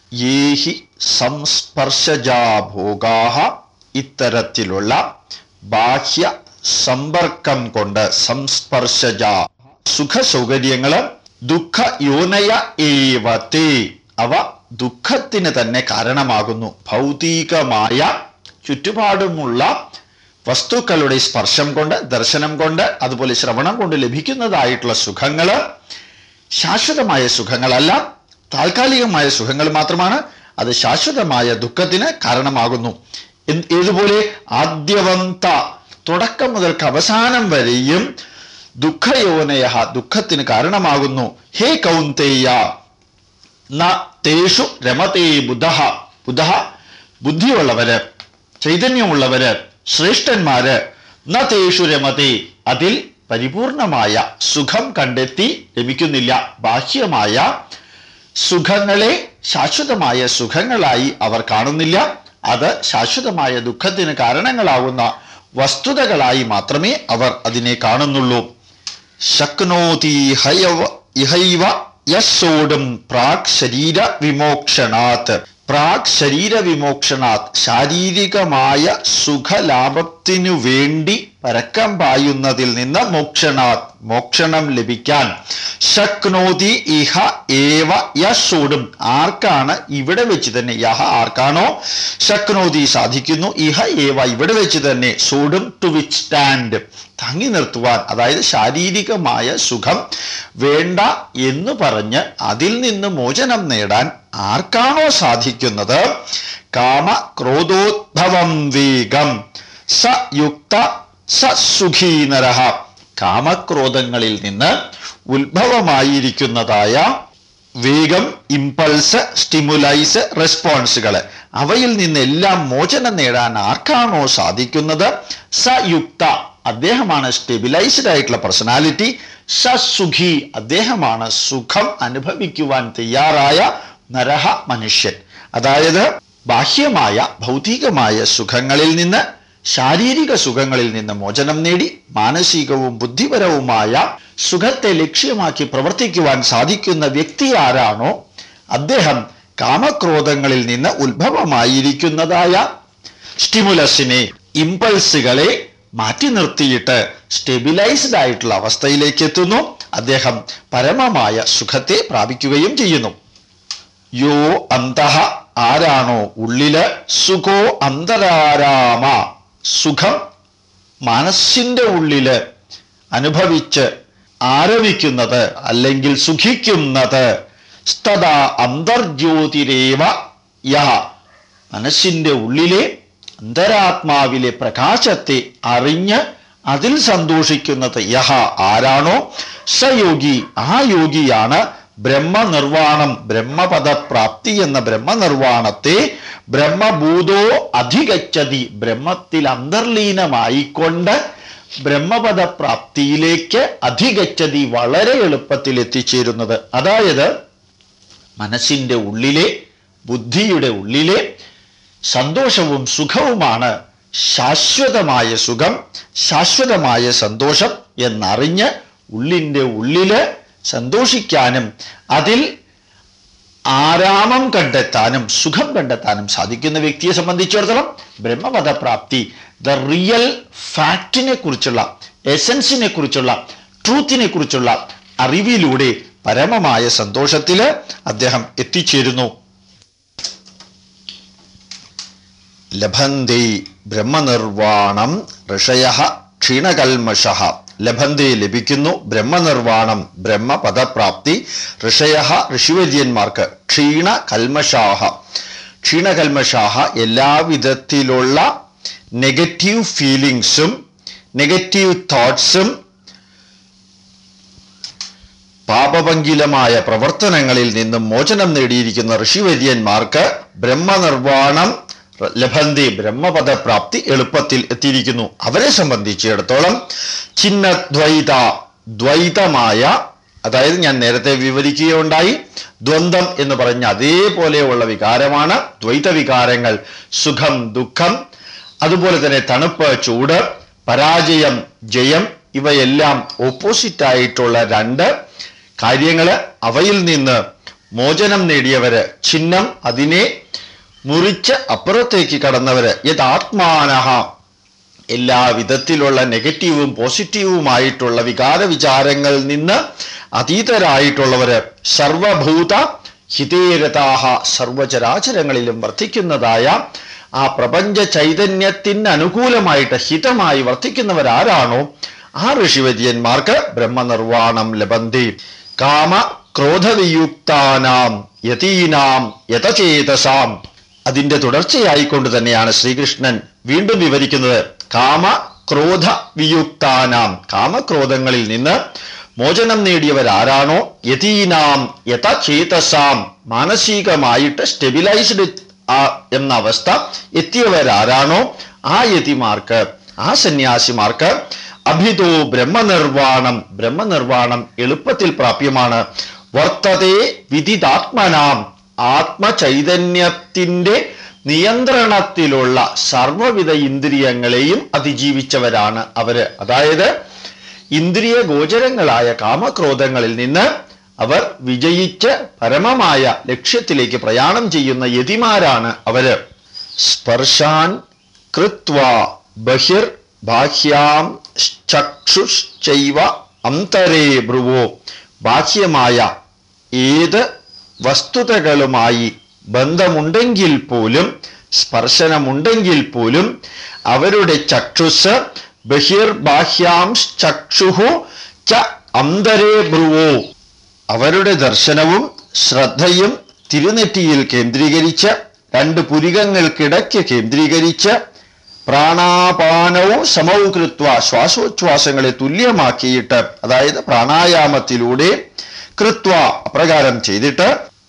യേഹി സംസ്പർശജാ ഭോഗാഹ, ഇത്തരത്തിലുള്ള ബാഹ്യ സമ്പർക്കം കൊണ്ട് സംസ്പർശജ സുഖസൗകര്യങ്ങള് ദുഃഖ യോനയ ഏവതേ, അവ ദുഃഖത്തിന് തന്നെ കാരണമാകുന്നു. ഭൗതികമായ ചുറ്റുപാടുമുള്ള വസ്തുക്കളുടെ സ്പർശം കൊണ്ട്, ദർശനം കൊണ്ട്, അതുപോലെ ശ്രവണം കൊണ്ട് ലഭിക്കുന്നതായിട്ടുള്ള സുഖങ്ങള് ശാശ്വതമായ സുഖങ്ങളല്ല, താൽക്കാലികമായ സുഖങ്ങൾ മാത്രമാണ്. അത് ശാശ്വതമായ ദുഃഖത്തിന് കാരണമാകുന്നു. ഏതുപോലെ ആദ്യവന്ത, തുടക്കം മുതൽക്ക് അവസാനം വരെയും ദുഃഖയോനയ, ദുഃഖത്തിന് കാരണമാകുന്നു. ഹേ കൗന്തേയ ന തേഷു രമതേ ബുധഃ, ബുധഃ ബുദ്ധിയുള്ളവര്, ചൈതന്യമുള്ളവര്, ശ്രേഷ്ഠന്മാര്, ന തേഷു രമതേ, അതിൽ പരിപൂർണമായ സുഖം കണ്ടെത്തി ലഭിക്കുന്നില്ല. ബാഹ്യമായ സുഖങ്ങളെ ശാശ്വതമായ സുഖങ്ങളായി അവർ കാണുന്നില്ല. അത് ശാശ്വതമായ ദുഃഖത്തിന് കാരണങ്ങളാവുന്ന വസ്തുതകളായി മാത്രമേ അവർ അതിനെ കാണുന്നുള്ളൂ. ശക്നോതി ഇഹൈവ യസ്സോടും പ്രാക് ശരീര വിമോക്ഷണാത്, പ്രാക് ശരീര വിമോക്ഷണാത്, ശാരീരികമായ സുഖലാഭത്തിനു വേണ്ടി പരക്കം പായുന്നതിൽ നിന്ന് മോക്ഷണാത്, മോക്ഷണം ലഭിക്കാൻ. ശക്നോതി ഇഹ ഏവ യസ്സോടും, ആർക്കാണ് ഇവിടെ വെച്ച് തന്നെ, യഹ ആർക്കാണോ, ശക്നോതി സാധിക്കുന്നു, ഇഹ ഏവ ഇവിടെ വെച്ച് തന്നെ, സോടും ടു വിത്ത്സ്റ്റാൻഡ് തങ്ങി നിർത്തുവാൻ, അതായത് ശാരീരികമായ സുഖം വേണ്ട എന്ന് പറഞ്ഞ് അതിൽ നിന്ന് മോചനം നേടാൻ ആർക്കാണോ സാധിക്കുന്നത്, കാമ ക്രോധോദ്ഭവം വേഗം സ യുക്ത സ സുഖീനരഹ, കാമക്രോധങ്ങളിൽ നിന്ന് ഉത്ഭവമായിരിക്കുന്നതായ വേഗം, ഇമ്പൾസ്, സ്റ്റിമുലൈസ്, റെസ്പോൺസുകള്, അവയിൽ നിന്നെല്ലാം മോചനം നേടാൻ ആർക്കാണോ സാധിക്കുന്നത്, സ യുക്ത, അദ്ദേഹമാണ് സ്റ്റെബിലൈസ്ഡ് ആയിട്ടുള്ള പേഴ്സണാലിറ്റി, സസുഖി, അദ്ദേഹമാണ് സുഖം അനുഭവിക്കുവാൻ തയ്യാറായ നരഹ, മനുഷ്യൻ. അതായത് ബാഹ്യമായ ഭൗതികമായ സുഖങ്ങളിൽ നിന്ന്, ശാരീരിക സുഖങ്ങളിൽ നിന്ന് മോചനം നേടി മാനസികവും ബുദ്ധിപരവുമായ സുഖത്തെ ലക്ഷ്യമാക്കി പ്രവർത്തിക്കുവാൻ സാധിക്കുന്ന വ്യക്തി ആരാണോ, അദ്ദേഹം കാമക്രോധങ്ങളിൽ നിന്ന് ഉത്ഭവമായിരിക്കുന്നതായ സ്റ്റിമുലസിനെ, ഇമ്പൾസുകളെ മാറ്റി നിർത്തിയിട്ട് സ്റ്റെബിലൈസ്ഡ് ആയിട്ടുള്ള അവസ്ഥയിലേക്ക് എത്തുന്നു. അദ്ദേഹം പരമമായ സുഖത്തെ പ്രാപിക്കുകയും ചെയ്യുന്നു. യോ അന്തഃ, ആരാണോ ഉള്ളില്, സുഖോ അന്തരാരാമ, സുഖം മനസ്സിന്റെ ഉള്ളില് അനുഭവിച്ച് ആരവിക്കുന്നത് അല്ലെങ്കിൽ സുഖിക്കുന്നത്, സ്തദാ അന്തർജ്യോതിരേവ യഹ, മനസ്സിന്റെ ഉള്ളിലെ അന്തരാത്മാവിലെ പ്രകാശത്തെ അറിഞ്ഞ് അതിൽ സന്തോഷിക്കുന്നത് യഹ ആരാണോ, സയോഗി, ആ യോഗിയാണ് ബ്രഹ്മനിർവാണം, ബ്രഹ്മപദപ്രാപ്തി എന്ന ബ്രഹ്മനിർവാണത്തെ ബ്രഹ്മഭൂതോ അധിഗച്ഛതി, ബ്രഹ്മത്തിൽ അന്തർലീനമായിക്കൊണ്ട് ബ്രഹ്മപദപ്രാപ്തിയിലേക്ക് അധിഗച്ഛതി, വളരെ എളുപ്പത്തിൽ എത്തിച്ചേരുന്നത്. അതായത് മനസ്സിന്റെ ഉള്ളിലെ, ബുദ്ധിയുടെ ഉള്ളിലെ സന്തോഷവും സുഖവുമാണ് ശാശ്വതമായ സുഖം, ശാശ്വതമായ സന്തോഷം എന്നറിഞ്ഞ് ഉള്ളിൻ്റെ ഉള്ളില് സന്തോഷിക്കാനും അതിൽ ആരാമം കണ്ടെത്താനും സുഖം കണ്ടെത്താനും സാധിക്കുന്ന വ്യക്തിയെ സംബന്ധിച്ചിടത്തോളം ബ്രഹ്മപദപ്രാപ്തി, ദ റിയൽ ഫാക്റ്റിനെ കുറിച്ചുള്ള, എസൻസിനെ കുറിച്ചുള്ള, ട്രൂത്തിനെ കുറിച്ചുള്ള അറിവിലൂടെ പരമമായ സന്തോഷത്തില് അദ്ദേഹം എത്തിച്ചേരുന്നു. ലഭന്തേ ബ്രഹ്മനിർവാണം ഋഷയഃ ക്ഷീണകൽമഷഃ, ലഭന്തേ ലഭിക്കുന്നു, ബ്രഹ്മനിർവാണം ബ്രഹ്മപദപ്രാപ്തി, ഋഷയഃ ഋഷിവര്യന്മാർക്ക്, ക്ഷീണകൽമഷാഃ, ക്ഷീണകൽമഷാഃ എല്ലാവിധത്തിലുള്ള നെഗറ്റീവ് ഫീലിങ്സും നെഗറ്റീവ് തോട്ട്സും പാപഭംഗിലമായ പ്രവർത്തനങ്ങളിൽ നിന്നും മോചനം നേടിയിരിക്കുന്ന ഋഷിവര്യന്മാർക്ക് ബ്രഹ്മനിർവാണം ലഭന്തി, ബ്രഹ്മപദപ്രാപ്തി എളുപ്പത്തിൽ എത്തിയിരിക്കുന്നു. അവരെ സംബന്ധിച്ചിടത്തോളം ചിന്നദ്വൈത, ദ്വൈതമായ, അതായത് ഞാൻ നേരത്തെ വിവരിക്കുകയുണ്ടായി, ദ്വന്ദ്വം എന്ന് പറഞ്ഞ അതേപോലെയുള്ള വികാരമാണ് ദ്വൈത വികാരങ്ങൾ. സുഖം, ദുഃഖം, അതുപോലെ തന്നെ തണുപ്പ്, ചൂട്, പരാജയം, ജയം, ഇവയെല്ലാം ഓപ്പോസിറ്റ് ആയിട്ടുള്ള രണ്ട് കാര്യങ്ങള്. അവയിൽ നിന്ന് മോചനം നേടിയവര്, ഛിന്നം അതിനെ മുറിച്ച് അപ്പുറത്തേക്ക് കടന്നവര്, യഥാത്മാനഹ എല്ലാ വിധത്തിലുള്ള നെഗറ്റീവും പോസിറ്റീവുമായിട്ടുള്ള വികാര വിചാരങ്ങളിൽ നിന്ന് അതീതരായിട്ടുള്ളവര്, സർവഭൂത ഹിതേരതാഹ സർവചരാചരങ്ങളിലും വർത്തിക്കുന്നതായ ആ പ്രപഞ്ച ചൈതന്യത്തിന് അനുകൂലമായിട്ട് ഹിതമായി വർത്തിക്കുന്നവരാരാണോ ആ ഋഷിവര്യന്മാർക്ക് ബ്രഹ്മനിർവാണം ലഭന്തി. കാമ ക്രോധവിയുക്താനാം യതീനാം യതചേതസാം. അതിന്റെ തുടർച്ചയായിക്കൊണ്ട് തന്നെയാണ് ശ്രീകൃഷ്ണൻ വീണ്ടും വിവരിക്കുന്നത്. കാമ ക്രോധ വിയുക്താനാം, കാമക്രോധങ്ങളിൽ നിന്ന് മോചനം നേടിയവരാരാണോ, യതീനാം യതചേതസാം, മാനസികമായിട്ട് സ്റ്റെബിലൈസ്ഡ് എന്ന അവസ്ഥ എത്തിയവരാരാണോ ആ യതിമാർക്ക്, ആ സന്യാസിമാർക്ക് അഭിതോ ബ്രഹ്മനിർവാണം, ബ്രഹ്മനിർവാണം എളുപ്പത്തിൽ പ്രാപ്യമാണ്. വർത്തതേ വിദിതാത്മനാം, ആത്മചൈതന്യത്തിന്റെ നിയന്ത്രണത്തിലുള്ള സർവവിധ ഇന്ദ്രിയങ്ങളെയും അതിജീവിച്ചവരാണ് അവര്. അതായത് ഇന്ദ്രിയ ഗോചരങ്ങളായ കാമക്രോധങ്ങളിൽ നിന്ന് അവർ വിജയിച്ച് പരമമായ ലക്ഷ്യത്തിലേക്ക് പ്രയാണം ചെയ്യുന്ന യതിമാരാണ് അവര്. സ്പർശാൻ കൃത്വാ ബഹിർ ബാഹ്യാം ചക്ഷുശ്ചൈവ അന്തരേ ഭ്രുവോ. ബാഹ്യമായ ഏത് വസ്തുതകളുമായി ബന്ധമുണ്ടെങ്കിൽ പോലും, സ്പർശനമുണ്ടെങ്കിൽ പോലും അവരുടെ ചക്ഷുസ് ബഹിർബാഹ്യാം ചക്ഷുഹു ച അന്തരേ ഭ്രുവോ, അവരുടെ ദർശനവും ശ്രദ്ധയും തിരുനെറ്റിയിൽ കേന്ദ്രീകരിച്ച്, രണ്ട് പുരികങ്ങൾക്കിടയ്ക്ക് കേന്ദ്രീകരിച്ച്, പ്രാണാപാനവും സമൗ കൃത്വ, ശ്വാസോച്ഛ്വാസങ്ങളെ തുല്യമാക്കിയിട്ട്, അതായത് പ്രാണായാമത്തിലൂടെ കൃത്വ അപ്രകാരം ചെയ്തിട്ട്,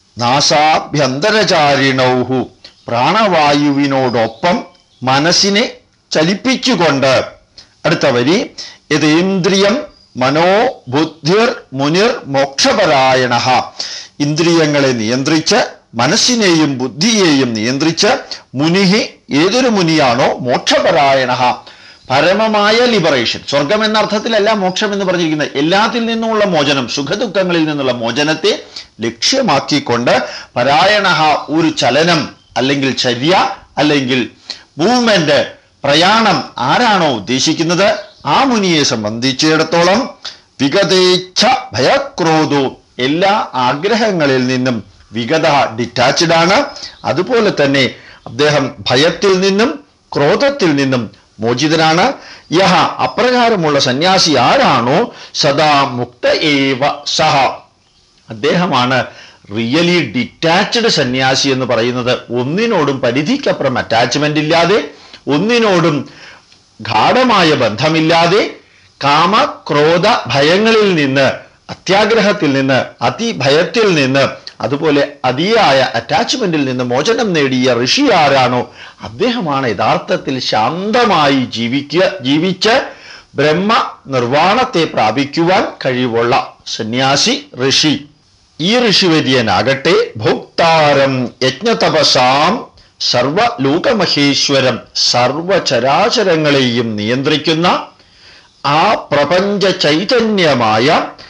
നാസാഭ്യന്തരചാരിണൗഹു, പ്രാണവായുവിനോടൊപ്പം മനസ്സിനെ ചലിപ്പിച്ചുകൊണ്ട്. അടുത്ത വരി, യതേന്ദ്രിയം മനോ ബുദ്ധിർ മുനിർ മോക്ഷപരായണ, ഇന്ദ്രിയങ്ങളെ നിയന്ത്രിച്ച് മനസ്സിനെയും ബുദ്ധിയെയും നിയന്ത്രിച്ച് മുനിഹി, ഏതൊരു മുനിയാണോ, മോക്ഷപരായണ, പരമമായ ലിബറേഷൻ, സ്വർഗം എന്ന അർത്ഥത്തിലല്ല മോക്ഷം എന്ന് പറഞ്ഞിരിക്കുന്നത്, എല്ലാത്തിൽ നിന്നുമുള്ള മോചനം, സുഖദുഃഖങ്ങളിൽ നിന്നുള്ള മോചനത്തെ ലക്ഷ്യമാക്കിക്കൊണ്ട് പരായണ, ഒരു ചലനം അല്ലെങ്കിൽ ചര്യ അല്ലെങ്കിൽ മൂവ്മെന്റ്, പ്രയാണം ആരാണോ ഉദ്ദേശിക്കുന്നത് ആ മുനിയെ സംബന്ധിച്ചിടത്തോളം വിഗതേച്ഛ ഭയക്രോധോ, എല്ലാ ആഗ്രഹങ്ങളിൽ നിന്നും വിഗത ഡിറ്റാച്ച്ഡ് ആണ്. അതുപോലെ തന്നെ അദ്ദേഹം ഭയത്തിൽ നിന്നും ക്രോധത്തിൽ നിന്നും മോചിതനാണ്. യഹ, അപ്രകാരമുള്ള സന്യാസി ആരാണോ, സദാ മുക്ത ഏവ സഹ, അദ്ദേഹമാണ് റിയലി ഡിറ്റാച്ച്ഡ് സന്യാസി എന്ന് പറയുന്നത്. ഒന്നിനോടും പരിധിക്കപ്പുറം അറ്റാച്ച്മെന്റ് ഇല്ലാതെ, ഒന്നിനോടും ഗാഢമായ ബന്ധമില്ലാതെ, കാമക്രോധ ഭയങ്ങളിൽ നിന്ന്, അത്യാഗ്രഹത്തിൽ നിന്ന്, അതിഭയത്തിൽ നിന്ന്, അതുപോലെ അതിയായ അറ്റാച്ച്മെന്റിൽ നിന്ന് മോചനം നേടിയ ഋഷി ആരാണോ അദ്ദേഹമാണ് യഥാർത്ഥത്തിൽ ശാന്തമായി ജീവിച്ച് ബ്രഹ്മ നിർവാണത്തെ പ്രാപിക്കുവാൻ കഴിവുള്ള സന്യാസി ഋഷി. ഈ ഋഷിവര്യനാകട്ടെ ഭോക്താരം യജ്ഞതപസാം സർവലോകമഹേശ്വരം, സർവചരാചരങ്ങളെയും നിയന്ത്രിക്കുന്ന ആ പ്രപഞ്ച ചൈതന്യമായ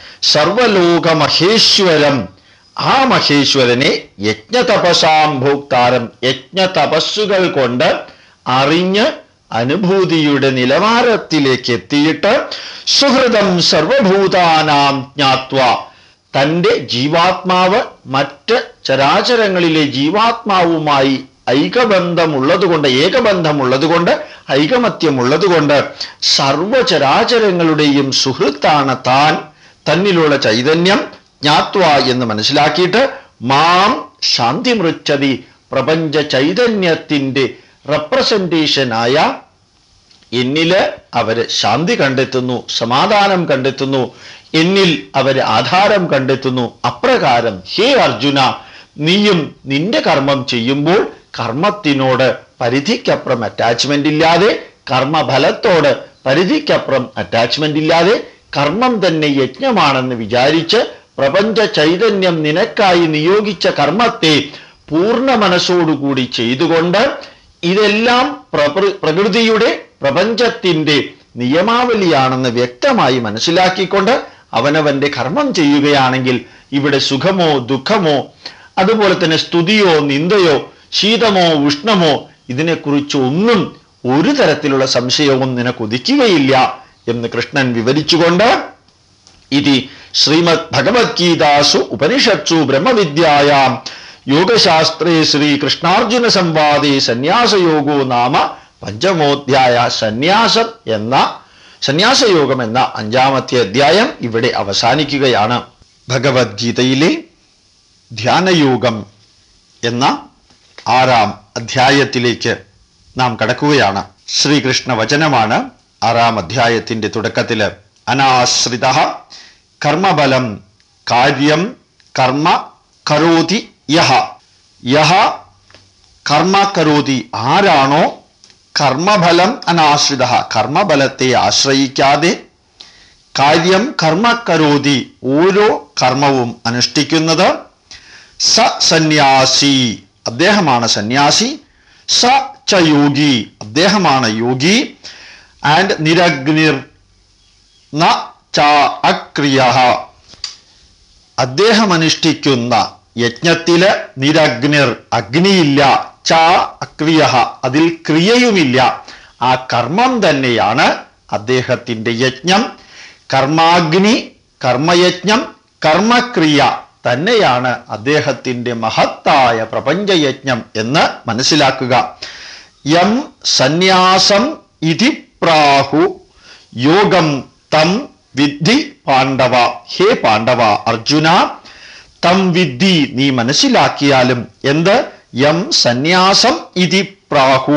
സർവലോകമഹേശ്വരം, ആ മഹേശ്വരനെ യജ്ഞതപസാം ഭോക്താരം, യജ്ഞതപസ്സുകൾ കൊണ്ട് അറിഞ്ഞ് അനുഭൂതിയുടെ നിലവാരത്തിലേക്ക് എത്തിയിട്ട്, സുഹൃതം സർവഭൂതാനാം ജ്ഞാത്വ, തൻ്റെ ജീവാത്മാവ് മറ്റ് ചരാചരങ്ങളിലെ ജീവാത്മാവുമായി ഐകബന്ധമുള്ളതുകൊണ്ട്, ഏകബന്ധമുള്ളതുകൊണ്ട്, ഐകമത്യമുള്ളതുകൊണ്ട് സർവചരാചരങ്ങളുടെയും സുഹൃത്താണ് താൻ, തന്നിലുള്ള ചൈതന്യം ജ്ഞാത്വ എന്ന് മനസ്സിലാക്കിയിട്ട്, മാം ശാന്തി മൃച്ഛതി, പ്രപഞ്ച ചൈതന്യത്തിൻ്റെ റെപ്രസെന്റേഷനായ എന്നില് അവര് ശാന്തി കണ്ടെത്തുന്നു, സമാധാനം കണ്ടെത്തുന്നു, എന്നിൽ അവര് ആധാരം കണ്ടെത്തുന്നു. അപ്രകാരം ഹേ അർജുന, നീയും നിന്റെ കർമ്മം ചെയ്യുമ്പോൾ കർമ്മത്തിനോട് പരിധിക്കപ്പുറം അറ്റാച്ച്മെന്റ് ഇല്ലാതെ, കർമ്മഫലത്തോട് പരിധിക്കപ്പുറം അറ്റാച്ച്മെന്റ് ഇല്ലാതെ, കർമ്മം തന്നെ യജ്ഞമാണെന്ന് വിചാരിച്ച് പ്രപഞ്ച ചൈതന്യം നിനക്കായി നിയോഗിച്ച കർമ്മത്തെ പൂർണ്ണ മനസ്സോടുകൂടി ചെയ്തുകൊണ്ട്, ഇതെല്ലാം പ്രകൃതിയുടെ പ്രപഞ്ചത്തിൻ്റെ നിയമാവലിയാണെന്ന് വ്യക്തമായി മനസ്സിലാക്കിക്കൊണ്ട് അവനവന്റെ കർമ്മം ചെയ്യുകയാണെങ്കിൽ ഇവിടെ സുഖമോ ദുഃഖമോ അതുപോലെ തന്നെ സ്തുതിയോ നിന്ദയോ ശീതമോ ഉഷ്ണമോ ഇതിനെക്കുറിച്ച് ഒന്നും ഒരു തരത്തിലുള്ള സംശയവും നിനക്ക് ഉദിക്കുകയില്ല എന്ന് കൃഷ്ണൻ വിവരിച്ചുകൊണ്ട് ഇതി ശ്രീമദ് ഭഗവത്ഗീതാസു ഉപനിഷത്സു ബ്രഹ്മവിദ്യായാം യോഗശാസ്ത്രേ ശ്രീകൃഷ്ണാർജുന സംവാദേ സന്യാസയോഗോ നാമ പഞ്ചമോധ്യായ സന്യാസയോഗം എന്ന 5-ാമത്തെ അധ്യായം ഇവിടെ അവസാനിക്കുകയാണ്. ഭഗവത്ഗീതയിലെ ധ്യാനയോഗം എന്ന 6-ാം അധ്യായത്തിലേക്ക് നാം കടക്കുകയാണ്. ശ്രീകൃഷ്ണ വചനമാണ് 6-ാം അധ്യായത്തിന്റെ തുടക്കത്തില്. അനാശ്രിത കർമ്മബലം കാര്യം കർമ്മ കരോതി യഹ കർമ്മ കരോതി, ആരാണോ കർമ്മഫലം അനാശ്രിത, കർമ്മഫലത്തെ ആശ്രയിക്കാതെ കാര്യം കർമ്മ കരോതി, ഓരോ കർമ്മവും അനുഷ്ഠിക്കുന്നത്, സ സന്യാസി, അദ്ദേഹമാണ് സന്യാസി, സ ച യോഗി, അദ്ദേഹമാണ് യോഗി, ആൻഡ് നിരഗ്നിർ ന ച അക്രിയ, അദ്ദേഹം അനുഷ്ഠിക്കുന്ന യജ്ഞത്തില് നിരഗ്നിർ അഗ്നിയില്ല, ച അക്രിയ അതിൽ ക്രിയയുമില്ല, ആ കർമ്മം തന്നെയാണ് അദ്ദേഹത്തിന്റെ യജ്ഞം. കർമാഗ്നി കർമ്മയജ്ഞം കർമ്മക്രിയ തന്നെയാണ് അദ്ദേഹത്തിന്റെ മഹത്തായ പ്രപഞ്ചയജ്ഞം എന്ന് മനസ്സിലാക്കുക. യം സന്യാസം ഇതി പ്രാഹു യോഗം തം വിദ്ധി പാണ്ഡവ, ഹേ പാണ്ഡവ അർജുന, തം വിദ്ധി നീ മനസ്സിലാക്കിയാലും എന്ത്, യം സന്യാസം ഇതി പ്രാഹു,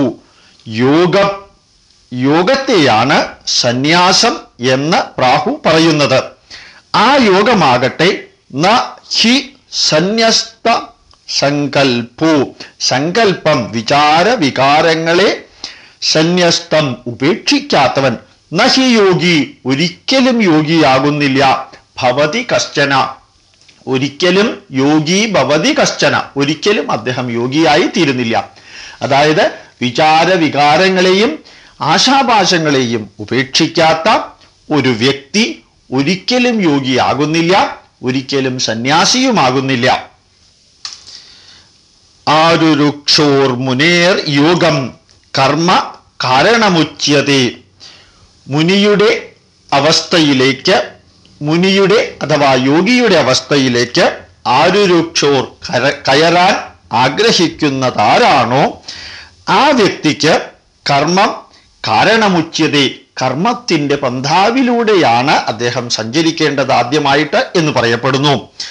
യോഗത്തെയാണ് സന്യാസം എന്ന് പ്രാഹു പറയുന്നത്. ആ യോഗമാകട്ടെ ന ഹി സന്യസ്ത സങ്കൽപ്പോ, സങ്കൽപ്പം വിചാര വികാരങ്ങളെ സന്യസ്തം ഉപേക്ഷിക്കാത്തവൻ, ന ഹി യോഗി ഒരിക്കലും യോഗിയാകുന്നില്ല, ഭവതി കശ്ചന ഒരിക്കലും യോഗി ഭവതി കശ്ചന ഒരിക്കലും അദ്ദേഹം യോഗിയായി തീരുന്നില്ല. അതായത് വിചാര വികാരങ്ങളെയും ആശാപാശങ്ങളെയും ഉപേക്ഷിക്കാത്ത ഒരു വ്യക്തി ഒരിക്കലും യോഗിയാകുന്നില്ല, ഒരിക്കലും സന്യാസിയുമാകുന്നില്ല. ആരുരുക്ഷോർ മുനേർ യോഗം കർമ്മ കാരണമുച്യതേ, മുനിയുടെ അവസ്ഥയിലേക്ക്, മുനിയുടെ അഥവാ യോഗിയുടെ അവസ്ഥയിലേക്ക് ആരുരുക്ഷോർ കയറാൻ ആഗ്രഹിക്കുന്നതാരാണോ ആ വ്യക്തിക്ക് കർമ്മം കാരണമുച്യതേ, കർമ്മത്തിന്റെ പന്ഥാവിലൂടെയാണ് അദ്ദേഹം സഞ്ചരിക്കേണ്ടത് ആദ്യമായിട്ട് എന്ന് പറയപ്പെടുന്നു.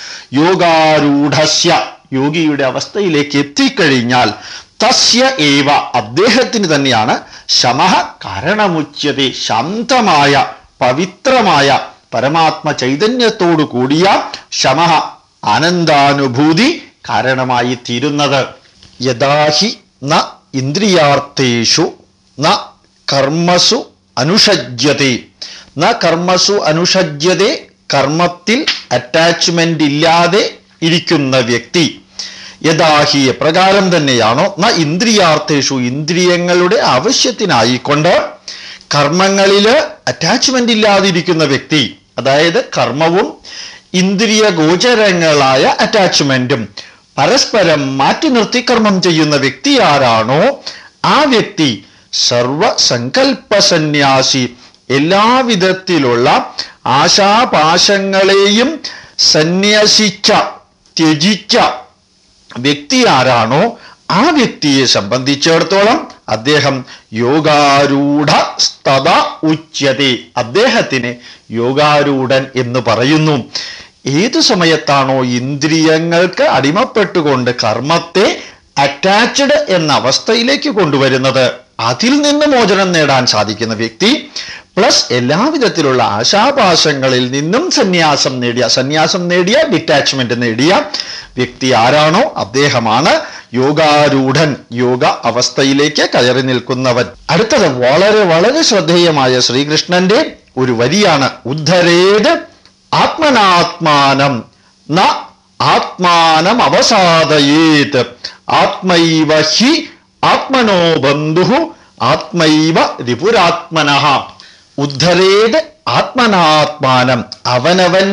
യോഗാരൂഢസ്യ, യോഗിയുടെ അവസ്ഥയിലേക്ക് എത്തിക്കഴിഞ്ഞാൽ തസ്യ ഏവ അദ്ദേഹത്തിന് തന്നെയാണ് ശമഃ കാരണമുച്യതേ, ശാന്തമായ പവിത്രമായ പരമാത്മ ചൈതന്യത്തോടു കൂടിയ ശമഃ ആനന്ദാനുഭൂതി കാരണമായി തീരുന്നത്. യദാഹി ന ഇന്ദ്രിയാർത്ഥേഷു ന കർമ്മസു അനുഷജ്യതേ, ന കർമ്മസു അനുഷജ്യതേ, കർമ്മത്തിൽ അറ്റാച്ച്മെന്റ് ഇല്ലാതെ ഇരിക്കുന്ന വ്യക്തി, യഥാഹി എപ്രകാരം തന്നെയാണോ ന ഇന്ദ്രിയാർത്ഥേഷു ഇന്ദ്രിയങ്ങളുടെ ആവശ്യത്തിനായിക്കൊണ്ട് കർമ്മങ്ങളില് അറ്റാച്ച്മെന്റ് ഇല്ലാതിരിക്കുന്ന വ്യക്തി, അതായത് കർമ്മവും ഇന്ദ്രിയ ഗോചരങ്ങളായ അറ്റാച്ച്മെന്റും പരസ്പരം മാറ്റി നിർത്തി കർമ്മം ചെയ്യുന്ന വ്യക്തി ആരാണോ ആ വ്യക്തി സർവസങ്കൽപ്പ സന്യാസി, എല്ലാവിധത്തിലുള്ള ആശാപാശങ്ങളെയും സന്യസിച്ച ത്യജിച്ച വ്യക്തി ആരാണോ ആ വ്യക്തിയെ സംബന്ധിച്ചിടത്തോളം അദ്ദേഹം യോഗാരൂഢ സ്തത ഉച്യതേ, അദ്ദേഹത്തിന് യോഗാരൂഢൻ എന്ന് പറയുന്നു. ഏതു സമയത്താണോ ഇന്ദ്രിയങ്ങൾക്ക് അടിമപ്പെട്ടുകൊണ്ട് കർമ്മത്തെ അറ്റാച്ച്ഡ് എന്ന അവസ്ഥയിലേക്ക് കൊണ്ടുവരുന്നത്, അതിൽ നിന്ന് മോചനം നേടാൻ സാധിക്കുന്ന വ്യക്തി പ്ലസ് എല്ലാവിധത്തിലുള്ള ആശാപാശങ്ങളിൽ നിന്നും സന്യാസം നേടിയ ഡിറ്റാച്ച്മെന്റ് നേടിയ വ്യക്തി ആരാണോ അദ്ദേഹമാണ് യോഗാരൂഢൻ, യോഗ അവസ്ഥയിലേക്ക് കയറി നിൽക്കുന്നവൻ. അടുത്തത് വളരെ വളരെ ശ്രദ്ധേയമായ ശ്രീകൃഷ്ണന്റെ ഒരു വരിയാണ്. ഉദ്ധരേത് ആത്മനാത്മാനം ന ആത്മാനം അവസാദയേത്, ആത്മൈവ ഹി ആത്മനോ ബന്ധു ആത്മൈവ രിപുരാത്മനഃ. ഉദ്ധരേത് ആത്മനാത്മാനം, അവനവന്റെ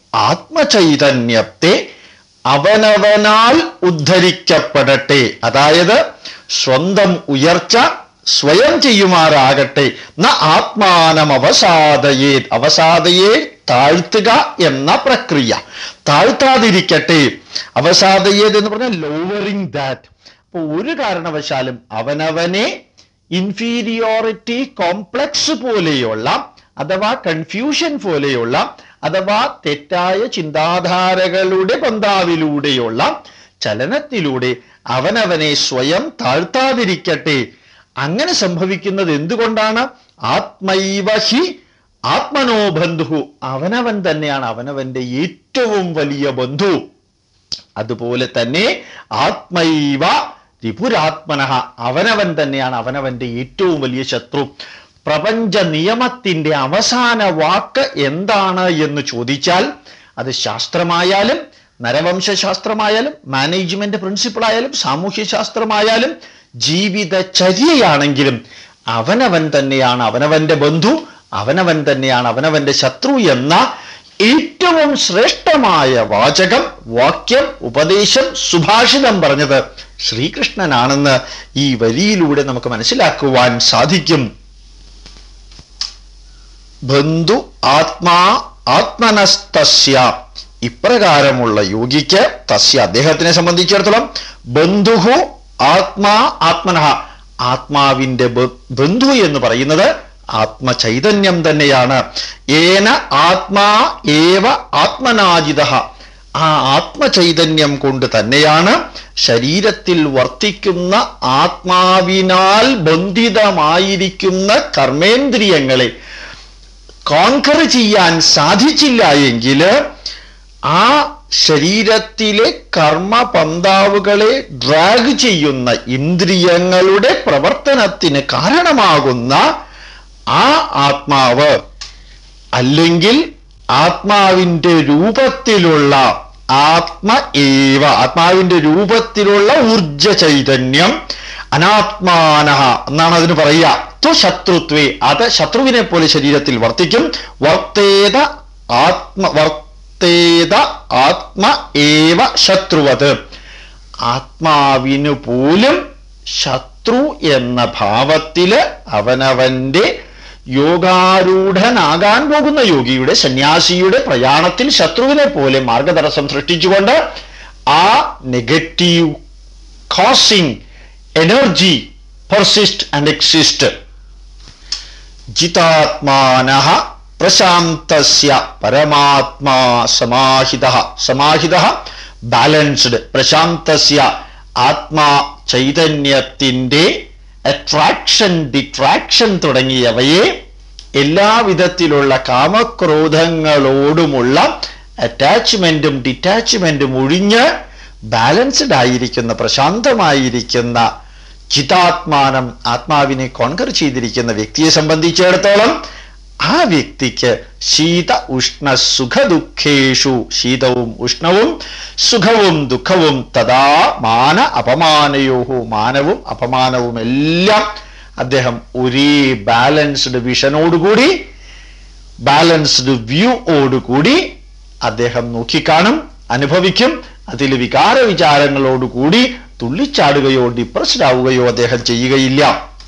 ആത്മചൈതന്യത്തെ അവനവനാൽ ഉദ്ധരിക്കപ്പെടട്ടെ. അതായത് സ്വന്തം ഉയർച്ച സ്വയം ചെയ്യുമാറാകട്ടെ. ന ആത്മാനം അവസാദയേ, അവസാദയെ താഴ്ത്തുക എന്ന പ്രക്രിയ, താഴ്ത്താതിരിക്കട്ടെ. അവസാദയേത് എന്ന് പറഞ്ഞാൽ ലോവറിങ് ദാറ്റ്. അപ്പൊ ഒരു കാരണവശാലും അവനവനെ ഇൻഫീരിയോറിറ്റി കോംപ്ലക്സ് പോലെയുള്ള അഥവാ കൺഫ്യൂഷൻ പോലെയുള്ള അഥവാ തെറ്റായ ചിന്താധാരകളുടെ പന്താവിലൂടെയുള്ള ചലനത്തിലൂടെ അവനവനെ സ്വയം താഴ്ത്താതിരിക്കട്ടെ. അങ്ങനെ സംഭവിക്കുന്നത് എന്തുകൊണ്ടാണ്? ആത്മൈവ ഹി ആത്മനോ ബന്ധു, അവനവൻ തന്നെയാണ് അവനവന്റെ ഏറ്റവും വലിയ ബന്ധു. അതുപോലെ തന്നെ ആത്മൈവ ത്രിപുരാത്മനഃ, അവനവൻ തന്നെയാണ് അവനവന്റെ ഏറ്റവും വലിയ ശത്രു. പ്രപഞ്ച നിയമത്തിന്റെ അവസാന വാക്ക് എന്താണ് എന്ന് ചോദിച്ചാൽ അത് ശാസ്ത്രമായാലും നരവംശാസ്ത്രമായാലും മാനേജ്മെന്റ് പ്രിൻസിപ്പിളായാലും സാമൂഹ്യശാസ്ത്രമായാലും ജീവിതചര്യയാണെങ്കിലും അവനവൻ തന്നെയാണ് അവനവന്റെ ബന്ധു, അവനവൻ തന്നെയാണ് അവനവന്റെ ശത്രു എന്ന ഏറ്റവും ശ്രേഷ്ഠമായ വാചകം, വാക്യം, ഉപദേശം, സുഭാഷിതം പറഞ്ഞത് ശ്രീകൃഷ്ണനാണെന്ന് ഈ വരിയിലൂടെ നമുക്ക് മനസ്സിലാക്കുവാൻ സാധിക്കും. ബന്ധു ആത്മാ ആത്മനസ്തസ്യ, ഇപ്രകാരമുള്ള യോഗിക്ക് തസ്യ അദ്ദേഹത്തിനെ സംബന്ധിച്ചിടത്തോളം ബന്ധുഹു ആത്മാ ആത്മനഃ, ആത്മാവിന്റെ ബന്ധു എന്ന് പറയുന്നത് ആത്മചൈതന്യം തന്നെയാണ്. ഏന ആത്മാ ഏവ ആത്മനാജിതഃ, ആ ആത്മചൈതന്യം കൊണ്ട് തന്നെയാണ് ശരീരത്തിൽ വർത്തിക്കുന്ന ആത്മാവിനാൽ ബന്ധിതമായിരിക്കുന്ന കർമ്മേന്ദ്രിയങ്ങളെ കോൺകർ ചെയ്യാൻ സാധിച്ചില്ല എങ്കിൽ ആ ശരീരത്തിലെ കർമ്മപന്താവുകളെ ഡ്രാഗ് ചെയ്യുന്ന ഇന്ദ്രിയങ്ങളുടെ പ്രവർത്തനത്തിന് കാരണമാകുന്ന ആ ആത്മാവ്, അല്ലെങ്കിൽ ആത്മാവിന്റെ രൂപത്തിലുള്ള ആത്മാവിന്റെ രൂപത്തിലുള്ള ഊർജ ചൈതന്യം അനാത്മാനഃ എന്നാണ് അതിന് പറയുക. ശത്രുത്വേ, അത് ശത്രുവിനെ പോലെ ശരീരത്തിൽ വർത്തിക്കും. വർത്തേത ആത്മ ഏവ ശത്രുവത്, ആത്മാവിനു പോലും ശത്രു എന്ന ഭാവത്തില് അവനവന്റെ യോഗാരൂഢനാകാൻ പോകുന്ന യോഗിയുടെ സന്യാസിയുടെ പ്രയാണത്തിൽ ശത്രുവിനെ പോലെ മാർഗതടസ്സം സൃഷ്ടിച്ചുകൊണ്ട് ആ negative causing energy persist and exist. ജിതാത്മാനഃ പ്രശാന്തസ്യ പരമാത്മാ സമാഹിതഃ, സമാഹിതഃ ബാലൻസ്ഡ്, പ്രശാന്തസ്യ ആത്മാ ചൈതന്യത്തിന്റെ അട്രാക്ഷൻ ഡിട്രാക്ഷൻ തുടങ്ങിയവയെ എല്ലാവിധത്തിലുള്ള കാമക്രോധങ്ങളോടുമുള്ള അറ്റാച്ച്മെന്റും ഡിറ്റാച്ച്മെന്റും ഒഴിഞ്ഞ് ബാലൻസ്ഡ് ആയിരിക്കുന്ന പ്രശാന്തമായിരിക്കുന്ന ചിതാത്മാനം ആത്മാവിനെ കോൺകർ ചെയ്തിരിക്കുന്ന വ്യക്തിയെ സംബന്ധിച്ചിടത്തോളം ആ വ്യക്തിക്ക് ശീത ഉഷ്ണ സുഖ ദുഃഖേഷു, ശീതവും ഉഷ്ണവും സുഖവും ദുഃഖവും തഥാ മാന അപമാനയോഹു, മാനവും അപമാനവും എല്ലാം അദ്ദേഹം ഒരേ ബാലൻസ്ഡ് വിഷനോടുകൂടി ബാലൻസ്ഡ് വ്യൂ ഓടുകൂടി അദ്ദേഹം നോക്കിക്കാണും, അനുഭവിക്കും. അതിൽ വികാര വിചാരങ്ങളോടുകൂടി തുള്ളിച്ചാടുകയോ ഡിപ്രസ്ഡ് ആവുകയോ അദ്ദേഹം ചെയ്യുകയില്ല.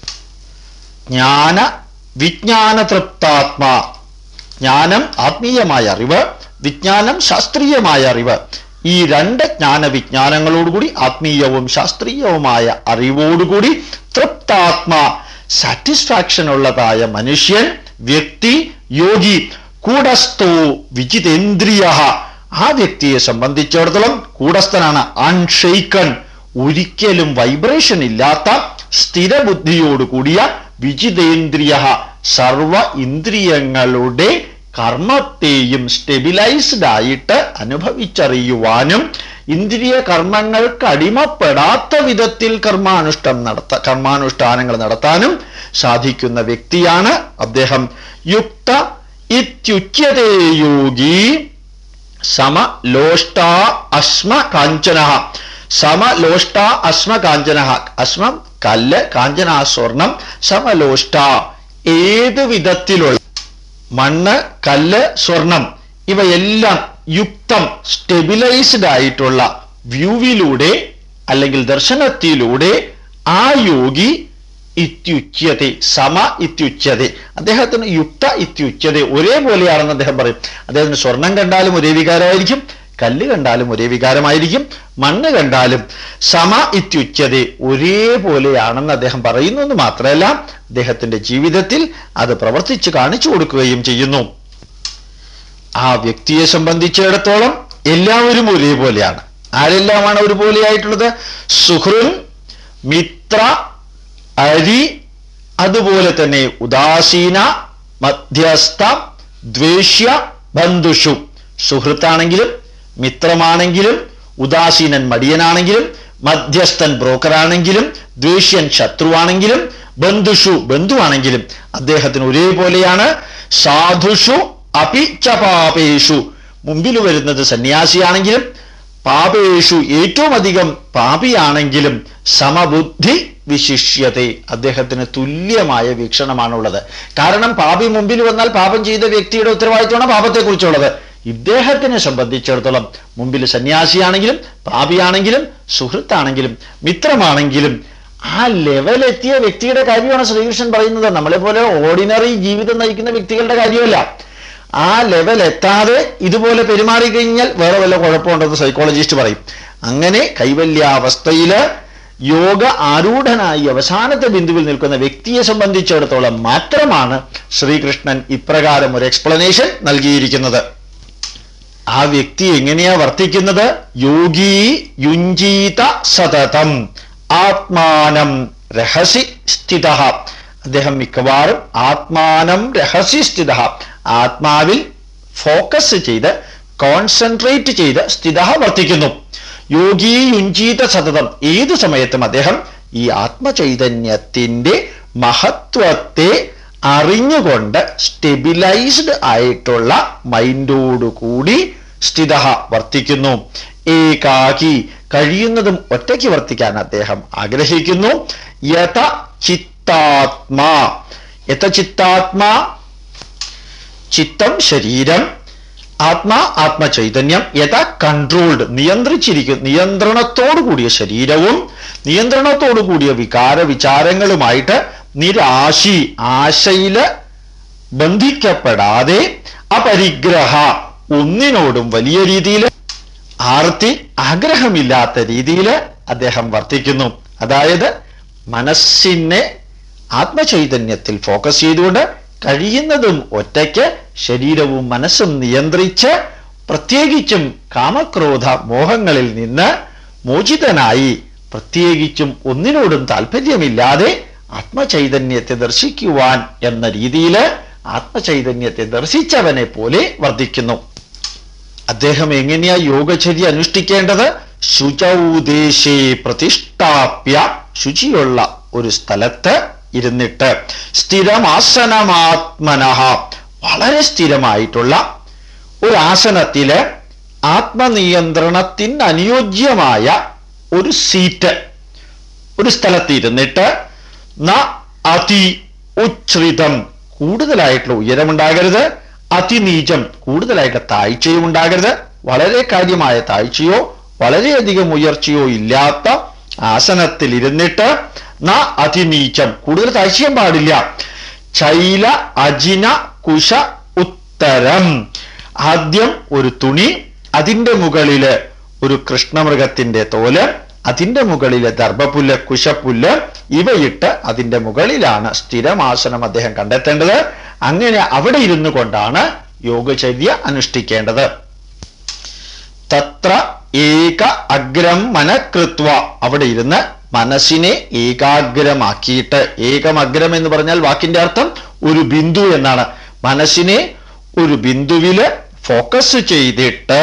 വിജ്ഞാന തൃപ്താത്മാ, ജ്ഞാനം ആത്മീയമായ അറിവ്, വിജ്ഞാനം ശാസ്ത്രീയമായ അറിവ്, ഈ രണ്ട് ജ്ഞാനവിജ്ഞാനങ്ങളോടുകൂടി ആത്മീയവും ശാസ്ത്രീയവുമായ അറിവോടുകൂടി തൃപ്താത്മാ, സാറ്റിസ്ഫാക്ഷൻ ഉള്ളതായ മനുഷ്യൻ, വ്യക്തി, യോഗി. കൂടസ്ഥോ വിജിതേന്ദ്രിയ, ആ വ്യക്തിയെ സംബന്ധിച്ചിടത്തോളം കൂടസ്ഥനാണ്, അൺഷെയ്ക്കൺ, ഒരിക്കലും വൈബ്രേഷൻ ഇല്ലാത്ത സ്ഥിരബുദ്ധിയോടുകൂടിയ വിജിതേന്ദ്രിയ, സർവ ഇന്ദ്രിയങ്ങളുടെ കർമ്മത്തെയും സ്റ്റെബിലൈസ്ഡ് ആയിട്ട് അനുഭവിച്ചറിയുവാനും ഇന്ദ്രിയ കർമ്മങ്ങൾക്ക് അടിമപ്പെടാത്ത വിധത്തിൽ കർമാനുഷ്ഠാനങ്ങൾ നടത്താനും സാധിക്കുന്ന വ്യക്തിയാണ് അദ്ദേഹം. യുക്ത ഇത്യുച്യതേ യോഗി സമലോഷ്ട അശ്മ കാഞ്ചന, സമലോഷ്ട അശ്മ കാഞ്ചന, അശ്മം കല്ല്, കാഞ്ചന സ്വർണം, സമലോഷ്ട ഏത് വിധത്തിലുള്ള മണ്ണ്, കല്ല്, സ്വർണം ഇവയെല്ലാം യുക്തം സ്റ്റെബിലൈസ്ഡ് ആയിട്ടുള്ള വ്യൂവിലൂടെ അല്ലെങ്കിൽ ദർശനത്തിലൂടെ ആ യോഗി ഇത്യുച്യത്തെ സമ ഇത്യുച്യത്തെ, അദ്ദേഹത്തിന് യുക്ത ഇത്യുച്യത്തെ, ഒരേപോലെയാണെന്ന് അദ്ദേഹം പറയും. അദ്ദേഹത്തിന് സ്വർണം കണ്ടാലും ഒരേ വികാരമായിരിക്കും, കല്ല് കണ്ടാലും ഒരേ വികാരമായിരിക്കും, മണ്ണ് കണ്ടാലും സമ ഇത്യുച്യത്തെ, ഒരേപോലെയാണെന്ന് അദ്ദേഹം പറയുന്നു എന്ന് മാത്രമല്ല അദ്ദേഹത്തിന്റെ ജീവിതത്തിൽ അത് പ്രവർത്തിച്ച് കാണിച്ചു കൊടുക്കുകയും ചെയ്യുന്നു. ആ വ്യക്തിയെ സംബന്ധിച്ചിടത്തോളം എല്ലാവരും ഒരേപോലെയാണ്. ആരെല്ലാമാണ് ഒരുപോലെയായിട്ടുള്ളത്? സുഹൃൻ, മിത്ര, അരി, അതുപോലെ തന്നെ ഉദാസീന, മധ്യസ്ഥ, ദ്വേഷ്യ, ബന്ധുഷു. സുഹൃത്താണെങ്കിലും മിത്രമാണെങ്കിലും ഉദാസീനൻ മടിയനാണെങ്കിലും മധ്യസ്ഥൻ ബ്രോക്കറാണെങ്കിലും ദ്വേഷ്യൻ ശത്രുവാണെങ്കിലും ബന്ധുഷു ബന്ധുവാണെങ്കിലും അദ്ദേഹത്തിന് ഒരേപോലെയാണ്. സാധുഷു അപി ച പാപേഷു, മുമ്പിൽ വരുന്നത് സന്യാസിയാണെങ്കിലും പാപേഷു ഏറ്റവും അധികം പാപിയാണെങ്കിലും സമബുദ്ധി വിശിഷ്യത്തെ, അദ്ദേഹത്തിന് തുല്യമായ വീക്ഷണമാണുള്ളത്. കാരണം പാപി മുമ്പിൽ വന്നാൽ പാപം ചെയ്ത വ്യക്തിയുടെ ഉത്തരവാദിത്വമാണ് പാപത്തെക്കുറിച്ചുള്ളത്. ഇദ്ദേഹത്തിനെ സംബന്ധിച്ചിടത്തോളം മുമ്പിൽ സന്യാസിയാണെങ്കിലും പാപിയാണെങ്കിലും സുഹൃത്താണെങ്കിലും മിത്രമാണെങ്കിലും ആ ലെവലെത്തിയ വ്യക്തിയുടെ കാര്യമാണ് ശ്രീകൃഷ്ണൻ പറയുന്നത്. നമ്മളെ പോലെ ഓർഡിനറി ജീവിതം നയിക്കുന്ന വ്യക്തികളുടെ കാര്യമല്ല. ആ ലെവൽ എത്താതെ ഇതുപോലെ പെരുമാറി കഴിഞ്ഞാൽ വേറെ വല്ല കുഴപ്പമുണ്ടെന്ന് സൈക്കോളജിസ്റ്റ് പറയും. അങ്ങനെ കൈവല്യാവസ്ഥയില് യോഗ ആരൂഢനായി അവസാനത്തെ ബിന്ദുവിൽ നിൽക്കുന്ന വ്യക്തിയെ സംബന്ധിച്ചിടത്തോളം മാത്രമാണ് ശ്രീകൃഷ്ണൻ ഇപ്രകാരം ഒരു എക്സ്പ്ലനേഷൻ നൽകിയിരിക്കുന്നത്. ആ വ്യക്തി എങ്ങനെയാ വർത്തിക്കുന്നത്? യോഗീ യുഞ്ജീത സതതം ആത്മാനം രഹസി സ്ഥിത, അദ്ദേഹം മിക്കവാറും ആത്മാനം രഹസി സ്ഥിത, ആത്മാവിൽ ഫോക്കസ് ചെയ്ത് കോൺസെൻട്രേറ്റ് ചെയ്ത് സ്ഥിത വർത്തിക്കുന്നു. യോഗീ യുഞ്ജീത സതതം, ഏതു സമയത്തും അദ്ദേഹം ഈ ആത്മചൈതന്യത്തിന്റെ മഹത്വത്തെ അറിഞ്ഞുകൊണ്ട് സ്റ്റെബിലൈസ്ഡ് ആയിട്ടുള്ള മൈൻഡോടുകൂടി സ്ഥിത വർത്തിക്കുന്നു. ഏകാകി, കഴിയുന്നതും ഒറ്റയ്ക്ക് വർത്തിക്കാൻ അദ്ദേഹം ആഗ്രഹിക്കുന്നു. യഥ ചിത്താത്മാ, യഥ ചിത്താത്മാ, ചിത്തം ശരീരം, ആത്മാ ആത്മചൈതന്യം, യഥ കൺട്രോൾഡ് നിയന്ത്രിച്ചിരിക്കുന്നു, നിയന്ത്രണത്തോടു കൂടിയ ശരീരവും നിയന്ത്രണത്തോടു കൂടിയ വിചാരങ്ങളുമായിട്ട് നിരാശി ആശയില് ബന്ധിക്കപ്പെടാതെ അപരിഗ്രഹ, ഒന്നിനോടും വലിയ രീതിയിൽ ആർത്തി ആഗ്രഹമില്ലാത്ത രീതിയിൽ അദ്ദേഹം വർത്തിക്കുന്നു. അതായത് മനസ്സിനെ ആത്മചൈതന്യത്തിൽ ഫോക്കസ് ചെയ്തുകൊണ്ട് കഴിയുന്നതും ഒറ്റയ്ക്ക് ശരീരവും മനസ്സും നിയന്ത്രിച്ച് പ്രത്യേകിച്ചും കാമക്രോധ മോഹങ്ങളിൽ നിന്ന് മോചിതനായി പ്രത്യേകിച്ചും ഒന്നിനോടും താല്പര്യമില്ലാതെ ആത്മചൈതന്യത്തെ ദർശിക്കുവാൻ എന്ന രീതിയിൽ ആത്മചൈതന്യത്തെ ദർശിച്ചവനെ പോലെ വർദ്ധിക്കുന്നു. അദ്ദേഹം എങ്ങനെയാ യോഗചര്യ അനുഷ്ഠിക്കേണ്ടത്? ശുചൗദേശേ പ്രതിഷ്ഠാപ്യ, ശുചിയുള്ള ഒരു സ്ഥലത്ത് ഇരുന്നിട്ട് സ്ഥിരമാസനമാത്മനഃ, വളരെ സ്ഥിരമായിട്ടുള്ള ഒരു ആസനത്തില് ആത്മനിയന്ത്രണത്തിന് അനുയോജ്യമായ ഒരു സീറ്റ്, ഒരു സ്ഥലത്ത് ഇരുന്നിട്ട് ന അതി ഉച്ഛ്രിതം, കൂടുതലായിട്ടുള്ള ഉയരമുണ്ടാകരുത്, അതിനീചം, കൂടുതലായിട്ടുള്ള താഴ്ചയും ഉണ്ടാകരുത്, വളരെ കാര്യമായ താഴ്ചയോ വളരെയധികം ഉയർച്ചയോ ഇല്ലാത്ത ആസനത്തിൽ ഇരുന്നിട്ട് ന അതിനീചം, കൂടുതൽ താഴ്ചയും പാടില്ല. ചൈല അജിന കുശ ഉത്തരം, ആദ്യം ഒരു തുണി, അതിൻ്റെ മുകളില് ഒരു കൃഷ്ണമൃഗത്തിന്റെ തോല്, അതിൻ്റെ മുകളില് ദർഭപുല്ല് കുശപ്പുല്ല്, ഇവയിട്ട് അതിൻ്റെ മുകളിലാണ് സ്ഥിരമാസനം അദ്ദേഹം കണ്ടെത്തേണ്ടത്. അങ്ങനെ അവിടെ ഇരുന്നു കൊണ്ടാണ് യോഗചര്യ അനുഷ്ഠിക്കേണ്ടത്. തത്ര ഏക അഗ്രം മനഃകൃത്വ, അവിടെ ഇരുന്ന് മനസ്സിനെ ഏകാഗ്രമാക്കിയിട്ട്, ഏകമഗ്രം എന്ന് പറഞ്ഞാൽ വാക്കിന്റെ അർത്ഥം ഒരു ബിന്ദു എന്നാണ്. മനസ്സിനെ ഒരു ബിന്ദുവില് ഫോക്കസ് ചെയ്തിട്ട്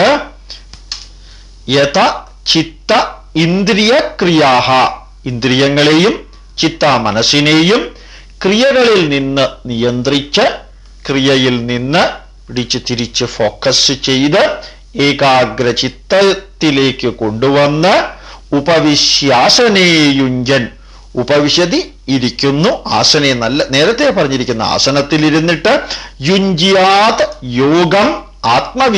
യഥ ചിത്ത ഇന്ദ്രിയ ക്രിയാഹ, ഇന്ദ്രിയങ്ങളെയും ചിത്ത മനസ്സിനെയും ക്രിയകളിൽ നിന്ന് നിയന്ത്രിച്ച് ക്രിയയിൽ നിന്ന് പിടിച്ച് തിരിച്ച് ഫോക്കസ് ചെയ്ത് ഏകാഗ്രചിത്തത്തിലേക്ക് കൊണ്ടുവന്ന് ഉപവിശ്യാസനേയുഞ്ജൻ, ഉപവിശതി ഇരിക്കുന്നു, ആസനെ നല്ല നേരത്തെ പറഞ്ഞിരിക്കുന്ന ആസനത്തിൽ ഇരുന്നിട്ട് യുഞ്ജ്യാത് യോഗം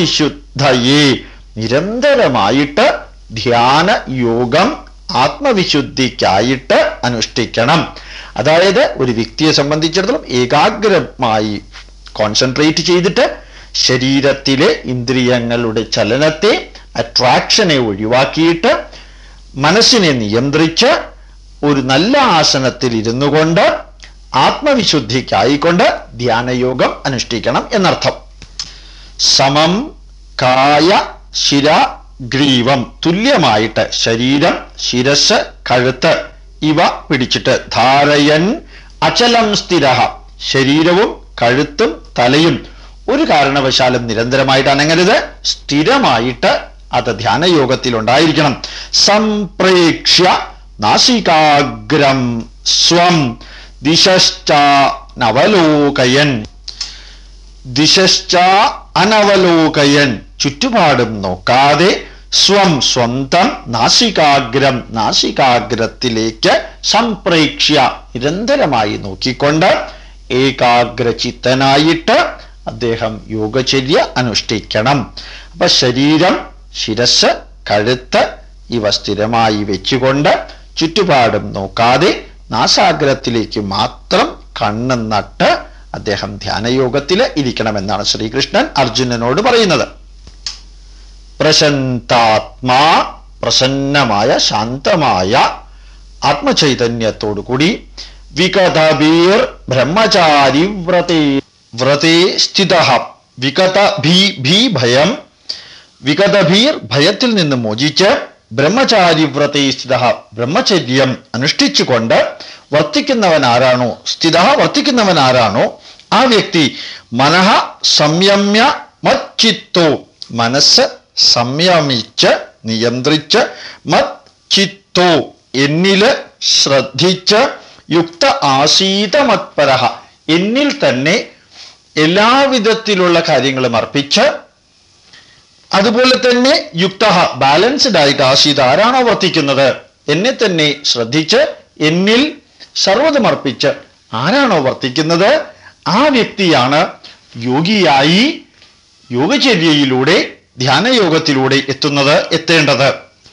ശുദ്ധയേ, നിരന്തരമായിട്ട് ധ്യാന യോഗം ആത്മവിശുദ്ധിക്കായിട്ട് അനുഷ്ഠിക്കണം. അതായത് ഒരു വ്യക്തിയെ സംബന്ധിച്ചിടത്തോളം ഏകാഗ്രമായി കോൺസെൻട്രേറ്റ് ചെയ്തിട്ട് ശരീരത്തിലെ ഇന്ദ്രിയങ്ങളുടെ ചലനത്തെ, അട്രാക്ഷനെ ഒഴിവാക്കിയിട്ട് മനസ്സിനെ നിയന്ത്രിച്ച് ഒരു നല്ല ആസനത്തിൽ ഇരുന്നു കൊണ്ട് ആത്മവിശുദ്ധിക്കായിക്കൊണ്ട് ധ്യാനയോഗം അനുഷ്ഠിക്കണം എന്നർത്ഥം. സമം കായ ശിര ഗ്രീവം, തുല്യമായിട്ട് ശരീരം, ശിരസ്, കഴുത്ത് ഇവ പിടിച്ചിട്ട് ധാരയൻ അചലം സ്ഥിരഃ, ശരീരവും കഴുത്തും തലയും ഒരു കാരണവശാലും നിരന്തരമായിട്ട് അനങ്ങരുത്, സ്ഥിരമായിട്ട് അത് ധ്യാനയോഗത്തിൽ ഉണ്ടായിരിക്കണം. സംപ്രേക്ഷ്യ നാസികാഗ്രം സ്വം ദിശശ്ച നവലോകയൻ, ദിശശ്ച അനവലോകയൻ, ചുറ്റുപാടും നോക്കാതെ സ്വം സ്വന്തം നാസികാഗ്രം നാസികാഗ്രത്തിലേക്ക് സംപ്രേക്ഷ്യ നിരന്തരമായി നോക്കിക്കൊണ്ട് ഏകാഗ്രചിത്തനായിട്ട് അദ്ദേഹം യോഗചര്യ അനുഷ്ഠിക്കണം. അപ്പൊ ശരീരം, ശിരസ്, കഴുത്ത് ഇവ സ്ഥിരമായി വെച്ചുകൊണ്ട് ചുറ്റുപാടും നോക്കാതെ നാസാഗ്രത്തിലേക്ക് മാത്രം കണ്ണ് നട്ട് അദ്ദേഹം ധ്യാനയോഗത്തിൽ ഇരിക്കണമെന്നാണ് ശ്രീകൃഷ്ണൻ അർജുനനോട് പറയുന്നത്. പ്രശാന്താത്മാ, പ്രസന്നമായ ശാന്തമായ ആത്മചൈതന്യത്തോടുകൂടി വികതഭീർ ബ്രഹ്മചാരി വ്രതേ സ്ഥിതഃ, ഭയം, വികതഭീർ ഭയത്തിൽ നിന്ന് മോചിച്ച് ബ്രഹ്മചാരി വ്രതേ സ്ഥിതഃ, ബ്രഹ്മചര്യം അനുഷ്ഠിച്ചുകൊണ്ട് വർത്തിക്കുന്നവൻ ആരാണോ, സ്ഥിതഃ വർത്തിക്കുന്നവൻ ആരാണോ ആ വ്യക്തി മനഃ സംയമ്യ മച്ചിത്തോ, മനസ്സ് സംയമിച്ച് നിയന്ത്രിച്ച് മച്ചിത്തോ എന്നില് ശ്രദ്ധിച്ച് യുക്ത ആസീത മത്പരഃ, എന്നിൽ തന്നെ എല്ലാവിധത്തിലുള്ള കാര്യങ്ങളും അർപ്പിച്ച് അതുപോലെ തന്നെ യുക്ത ബാലൻസ്ഡ് ആയിട്ട് ആസീത, ആരാണോ വർത്തിക്കുന്നത് എന്നെ തന്നെ ശ്രദ്ധിച്ച് എന്നിൽ സർവ്വതും അർപ്പിച്ച് ആരാണോ വർത്തിക്കുന്നത് ആ വ്യക്തിയാണ് യോഗിയായി യോഗചര്യയിലൂടെ ധ്യാനയോഗത്തിലൂടെ എത്തേണ്ടത്.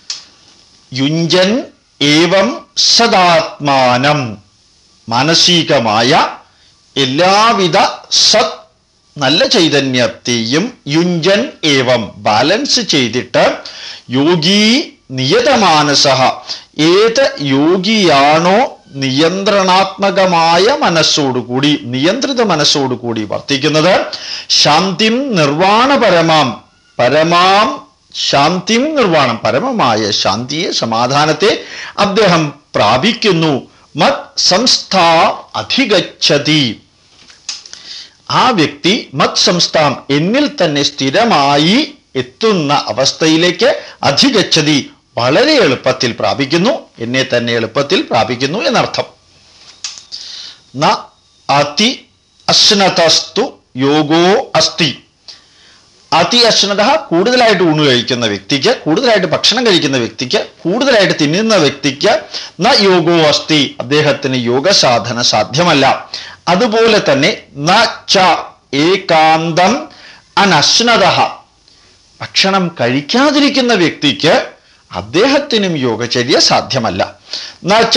യുഞ്ജൻ ഏവം സദാത്മാനം, മാനസികമായ എല്ലാവിധ സത് നല്ല ചൈതന്യത്തെയും യുഞ്ജൻ ഏവം ബാലൻസ് ചെയ്തിട്ട് യോഗി നിയതമാനസഃ, ഏത് യോഗിയാണോ നിയന്ത്രണാത്മകമായ മനസ്സോടുകൂടി നിയന്ത്രിത മനസ്സോടുകൂടി വർത്തിക്കുന്നത്, ശാന്തിം നിർവാണപരമാം, പരമാം ശാന്തിം നിർവാണം, പരമമായ ശാന്തിയെ സമാധാനത്തെ അദ്ദേഹം പ്രാപിക്കുന്നു. മത് സംസ്ഥാ അധിഗച്ഛതി, ആ വ്യക്തി മത് സംസ്ഥാം എന്നിൽ തന്നെ സ്ഥിരമായി എത്തുന്ന അവസ്ഥയിലേക്ക് അധിഗച്ഛതി വളരെ എളുപ്പത്തിൽ പ്രാപിക്കുന്നു, എന്നെ തന്നെ എളുപ്പത്തിൽ പ്രാപിക്കുന്നു എന്നർത്ഥം. ന അതി അശ്നതസ്തു യോഗോ അസ്തി, അതി അശ്നത കൂടുതലായിട്ട് ഊണ് കഴിക്കുന്ന വ്യക്തിക്ക്, കൂടുതലായിട്ട് ഭക്ഷണം കഴിക്കുന്ന വ്യക്തിക്ക്, കൂടുതലായിട്ട് തിന്നുന്ന വ്യക്തിക്ക് ന യോഗോ അസ്തി, അദ്ദേഹത്തിന് യോഗസാധന സാധ്യമല്ല. അതുപോലെ തന്നെ ന ച ഏകാന്തം അനശ്നത, ഭക്ഷണം കഴിക്കാതിരിക്കുന്ന വ്യക്തിക്ക് അദ്ദേഹത്തിനും യോഗചര്യ സാധ്യമല്ല. ന ച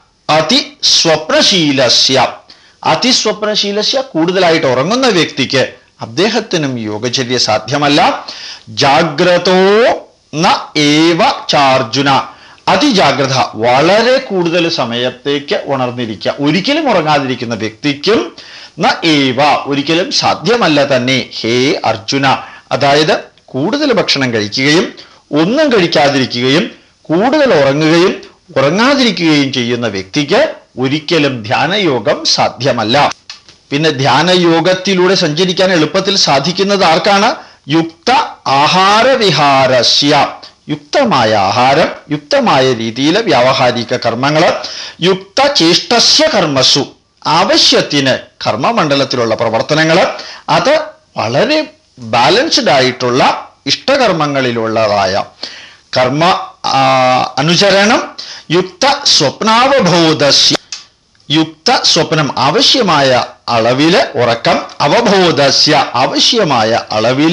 അതിസ്വപ്നശീലസ്യ, അതിസ്വപ്നശീലസ്യ കൂടുതലായിട്ട് ഉറങ്ങുന്ന വ്യക്തിക്ക് അദ്ദേഹത്തിനും യോഗചര്യ സാധ്യമല്ല. ജാഗ്രതോ ന ഏവ ചാർജുന, അതിജാഗ്രത വളരെ കൂടുതൽ സമയത്തേക്ക് ഉണർന്നിരിക്കുക, ഒരിക്കലും ഉറങ്ങാതിരിക്കുന്ന വ്യക്തിക്കും ന ഏവ ഒരിക്കലും സാധ്യമല്ല തന്നെ ഹേ അർജുന. അതായത് കൂടുതൽ ഭക്ഷണം കഴിക്കുകയും ഒന്നും കഴിക്കാതിരിക്കുകയും കൂടുതൽ ഉറങ്ങുകയും ഉറങ്ങാതിരിക്കുകയും ചെയ്യുന്ന വ്യക്തിക്ക് ഒരിക്കലും ധ്യാനയോഗം സാധ്യമല്ല. പിന്നെ ധ്യാനയോഗത്തിലൂടെ സഞ്ചരിക്കാൻ എളുപ്പത്തിൽ സാധിക്കുന്നത് ആർക്കാണ്? യുക്ത ആഹാരവിഹാരസ്യ, യുക്തമായ ആഹാരം, യുക്തമായ രീതിയിൽ വ്യാവഹാരിക കർമ്മങ്ങൾ, യുക്ത ചേഷ്ടസ്യ കർമ്മസു, ആവശ്യത്തിന് കർമ്മമണ്ഡലത്തിലുള്ള പ്രവർത്തനങ്ങൾ, അത് വളരെ ബാലൻസ്ഡ് ആയിട്ടുള്ള ഇഷ്ടകർമ്മങ്ങളിലുള്ളതായ കർമ്മ അനുചരണം. യുക്ത സ്വപ്നാവബോധസ്യ, യുക്ത സ്വപ്നം ആവശ്യമായ അളവില് ഉറക്കം, അവബോധസ്യ ആവശ്യമായ അളവില്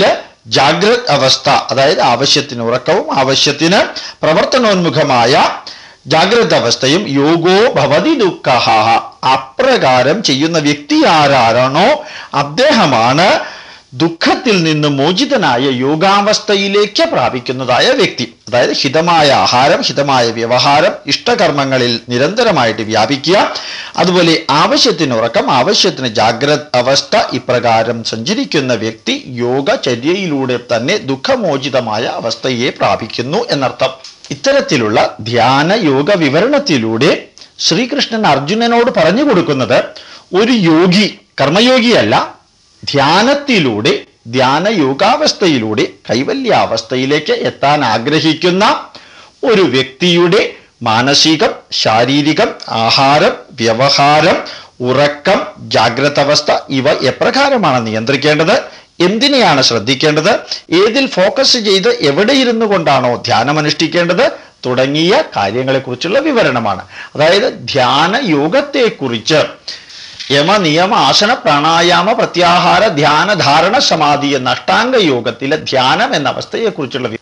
ജാഗ്രത് അവസ്ഥ, അതായത് ആവശ്യത്തിന് ഉറക്കവും ആവശ്യത്തിന് പ്രവർത്തനോന്മുഖമായ ജാഗ്രത അവസ്ഥയും യോഗോ ഭവതി ദുഃഖ, അപ്രകാരം ചെയ്യുന്ന വ്യക്തി ആരാണോ അദ്ദേഹമാണ് ദുഃഖത്തിൽ നിന്ന് മോചിതനായ യോഗാവസ്ഥയിലേക്ക് പ്രാപിക്കുന്നതായ വ്യക്തി. അതായത് ഹിതമായ ആഹാരം, ഹിതമായ വ്യവഹാരം, ഇഷ്ടകർമ്മങ്ങളിൽ നിരന്തരമായിട്ട് വ്യാപിക്കുക, അതുപോലെ ആവശ്യത്തിന് ഉറക്കം, ആവശ്യത്തിന് ജാഗ്രത അവസ്ഥ, ഇപ്രകാരം സഞ്ചരിക്കുന്ന വ്യക്തി യോഗചര്യയിലൂടെ തന്നെ ദുഃഖമോചിതമായ അവസ്ഥയെ പ്രാപിക്കുന്നു എന്നർത്ഥം. ഇത്തരത്തിലുള്ള ധ്യാന യോഗ വിവരണത്തിലൂടെ ശ്രീകൃഷ്ണൻ അർജുനനോട് പറഞ്ഞു കൊടുക്കുന്നത് ഒരു യോഗി, കർമ്മയോഗിയല്ല, ധ്യാനത്തിലൂടെ ധ്യാന യോഗാവസ്ഥയിലൂടെ കൈവല്യാവസ്ഥയിലേക്ക് എത്താൻ ആഗ്രഹിക്കുന്ന ഒരു വ്യക്തിയുടെ മാനസികം, ശാരീരികം, ആഹാരം, വ്യവഹാരം, ഉറക്കം, ജാഗ്രത അവസ്ഥ ഇവ എപ്രകാരമാണ് നിയന്ത്രിക്കേണ്ടത്, എന്തിനെയാണ് ശ്രദ്ധിക്കേണ്ടത്, ഏതിൽ ഫോക്കസ് ചെയ്ത് എവിടെ ഇരുന്നു കൊണ്ടാണോ ധ്യാനം അനുഷ്ഠിക്കേണ്ടത് തുടങ്ങിയ കാര്യങ്ങളെക്കുറിച്ചുള്ള വിവരണമാണ്. അതായത് ധ്യാന യോഗത്തെക്കുറിച്ച് യമ നിയമ ആസന പ്രാണായാമ പ്രത്യാഹാര ധ്യാന ധാരണ സമാധി എന്ന അഷ്ടാംഗ യോഗത്തിലെ ധ്യാനം എന്ന അവസ്ഥയെക്കുറിച്ചുള്ള